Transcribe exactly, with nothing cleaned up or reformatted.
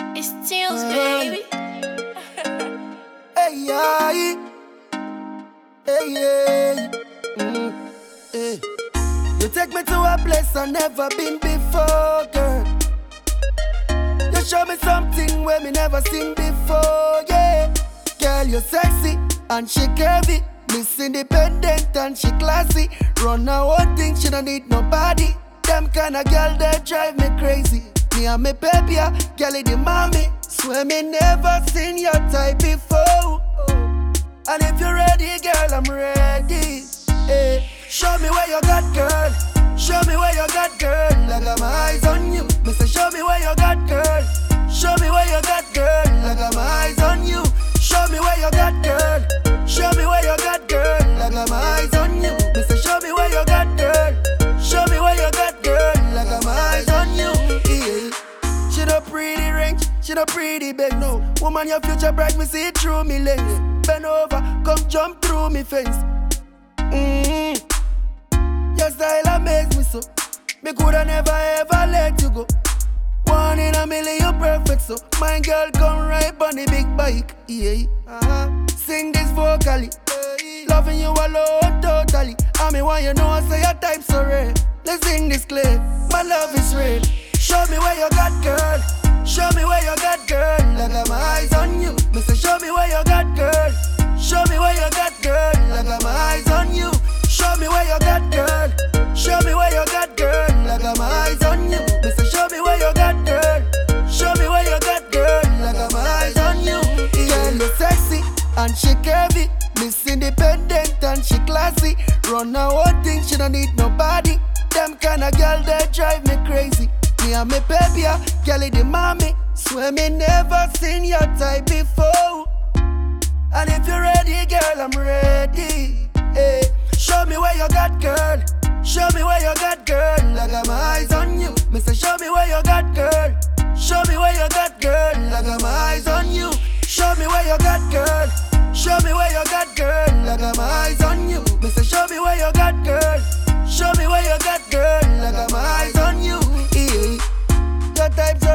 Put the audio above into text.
It's Tunes, baby. Hey, yeah, hey, yeah. Mm, hey. You take me to a place I've never been before, girl. You show me something where me never seen before, yeah. Girl, you're sexy and she curvy. Miss Independent and she classy. Run her own thing, she don't need nobody. Them kind of girl that drive me crazy. Me and me baby, girl in the mommy. Swear me never seen your type before. And if you're ready, girl, I'm ready. Hey, show me where you got, girl. Show me where you got, girl. I got my eyes on you. Me say, show me where you got, girl. Show me where you got, girl. I got my eyes on you. Show me where you got, girl. Show me where you got, girl. I got my eyes on you. Me say, show me where you got, girl. Show me where you got, girl. I got my eyes on you. Yeah. She no pretty range, she no pretty big, no. Woman, your future bright, me see it through me lens. Bend over, come jump through me fence. Mm-hmm. Your style amaze me so. Me coulda never ever let you go. One in a million, you perfect so. My girl, come right on the big bike, yeah. Uh-huh. Sing this vocally, loving you alone totally. I mean, why you know I say your type so rare. Let's sing this clear, my love is real. Show me where you got, girl. Show me where you got, girl. I got my eyes on you. Me say, show me where you got, girl. Show me where you got, girl. I got my eyes on you. Show me where you got, girl. Show me where you got, girl. I got my eyes on you. Me say, show me where you got, girl. Show me where you got, girl. I got my eyes on you. Girl, you sexy and she curvy. Miss Independent and she classy. Run her own thing, she don't need nobody. Them kind of girl that drive me crazy. Me and me baby, girl in the mommy. Swear me never seen your type before. And if you're ready, girl, I'm ready. Hey, show me where you got, girl. Show me where you got, girl. I got my eyes on you. Me say, show me where you got, girl. Show me where you got, girl. I got my eyes on you. Show me where you got, girl. Show me where you got, girl. I got my eyes on you. Me say, show me where you got, girl. Show me where you got, girl. I got my eyes on you. Yeah. Your type's